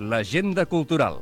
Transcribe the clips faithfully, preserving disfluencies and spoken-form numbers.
l'agenda cultural.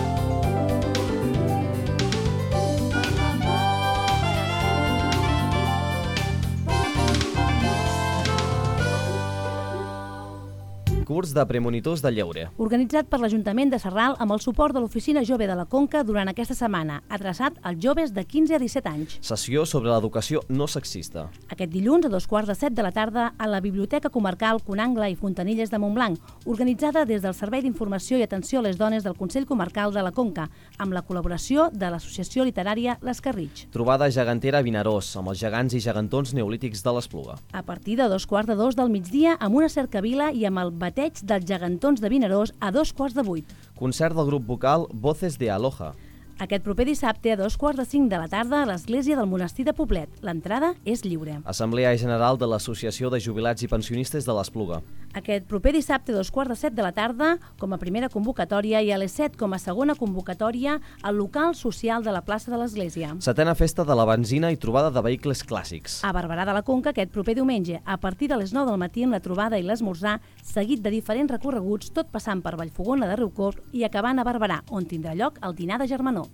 Curs de premonitors de lleure. Organitzat per l'Ajuntament de Sarral amb el suport de l'Oficina Jove de la Conca durant aquesta setmana, adreçat als joves de quinze a disset anys. Sessió sobre l'educació no sexista. Aquest dilluns a dos quarts de set de la tarda a la Biblioteca Comarcal Conangla i Fontanilles de Montblanc, organitzada des del Servei d'Informació i Atenció a les Dones del Consell Comarcal de la Conca, amb la col·laboració de l'Associació Literària l'Escarritx. Trobada gegantera a Vinaròs, amb els gegants i gegantons neolítics de l'Espluga. A partir de dos quarts de dos del migdia, amb una cercavila i amb el bateig dels gegantons de Vinaròs a dos quarts de vuit. Concert del grup vocal Voces de Aloha. Aquest proper dissabte a dos quarts de cinc de la tarda a l'església del monestir de Poblet. L'entrada és lliure. Assemblea General de l'Associació de Jubilats i Pensionistes de l'Espluga. Aquest proper dissabte a dos quarts de set de la tarda, com a primera convocatòria, i a les set com a segona convocatòria al local social de la plaça de l'església. Setena festa de la benzina i trobada de vehicles clàssics. A Barberà de la Conca aquest proper diumenge, a partir de les nou del matí amb la trobada i l'esmorzar, seguit de diferents recorreguts, tot passant per Vallfogona de Riucorb i acabant a Barberà, on tindrà lloc el dinar de germanor.